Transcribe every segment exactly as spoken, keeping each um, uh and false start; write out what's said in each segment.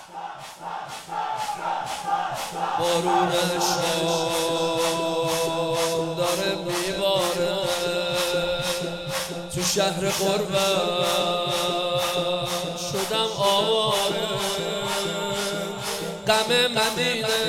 بارون شام داره میباره تو شهر غربت شدم آواره، غم مدینه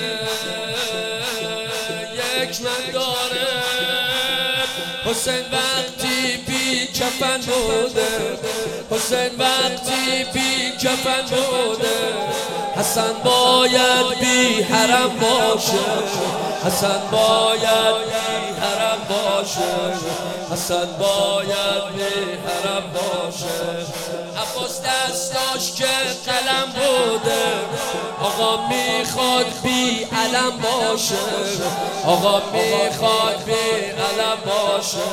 یک من داره. حسین وقتی بی کفن بوده، حسین وقتی بی کفن بوده، حسن باید بی حرم باشه، حسن باید بی حرم باشه، حسن باید بی حرم باشه. عباس دستاش که قلم بوده، آقا میخواد بی علم باشه، آقا میخواد بی علم باشه،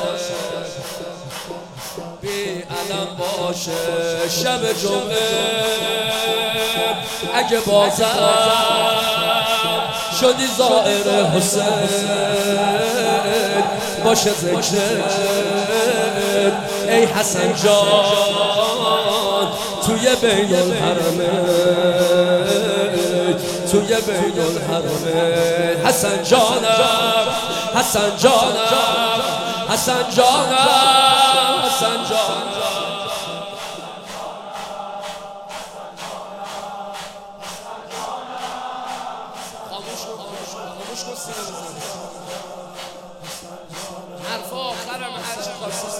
بی علم باشه. شب جمعه اگه بازم شدی زائر حسین، باشه ذکرت ای حسن جان توی بین الحرمه، توی بین الحرمه. حسن جانم، حسن جانم، حسن جانم، حسن جانم. حرف آخرم هرچی خواستی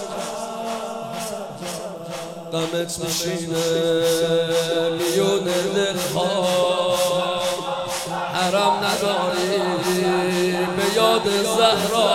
غمت میشینه میون دلها، حرم نداری به یاد زهرا،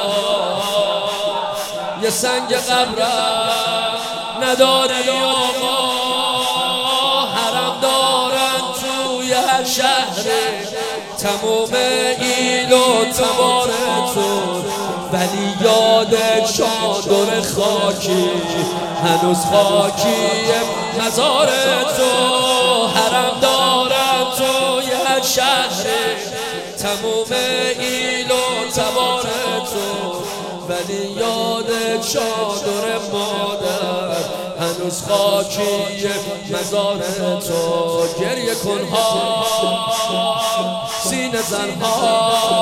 یه سنگ قبرم نداری آقا، حرم دارن توی هر شهری تموم ایل و تبار تو، ولی یاد چادر خاکی هنوز خاکی مزار تو. حرم دارن توی هر شهری تموم ایل و تبار تو، ولی یاد چادر مادر هنوز خاکی مزار تو. گریه کنها سینه زنها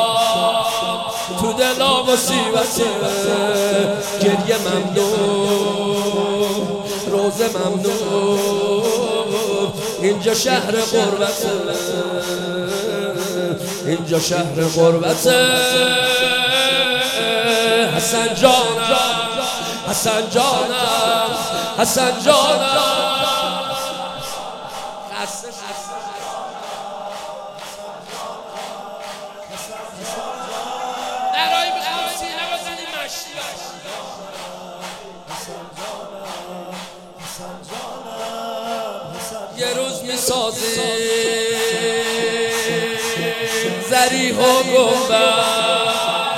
تو دلا مصیبته، گریه ممنون روزه ممنون، اینجا شهر غربته، اینجا شهر غربته. حسن جانم، حسن جانم، حسن جانم. یه روز میسازیم ذریح و گنبد،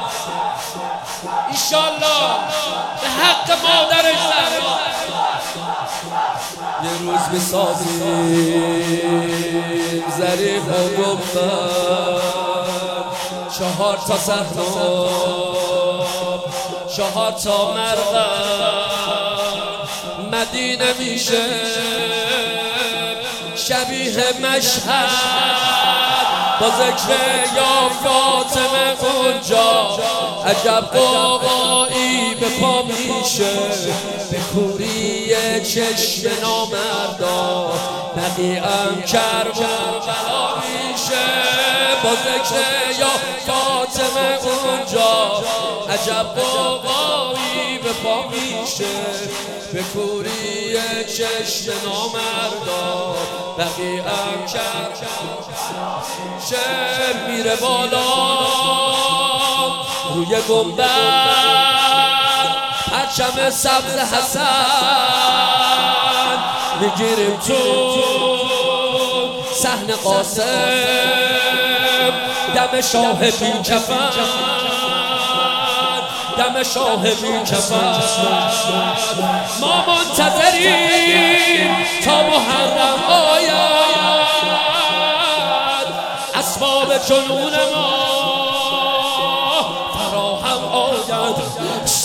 ایشالله به حق مادرش زهرا. یه روز میسازیم ذریح و گنبد، چهار تا صحنا چهار تا مرقد، مدینه میشه شبیه مشهد با ذکر یا فاطمه اونجا. عجب قوقایی به پا میشه به کوری چشم نامردا، بقیه‌ام کربلا میشه با ذکر یا فاطمه اونجا. عجب قوقایی به پا میشه به کوری چشم نامردا، بقیه‌ام کربلا میره بالا روی گنبد، پرچم سبز حسن میگیریم تو صحن قاسم، دم شاه بی کفن، دم شاه بی کفن. ما منتظریم تا محرم آید، اسباب جنون ما فراهم آید.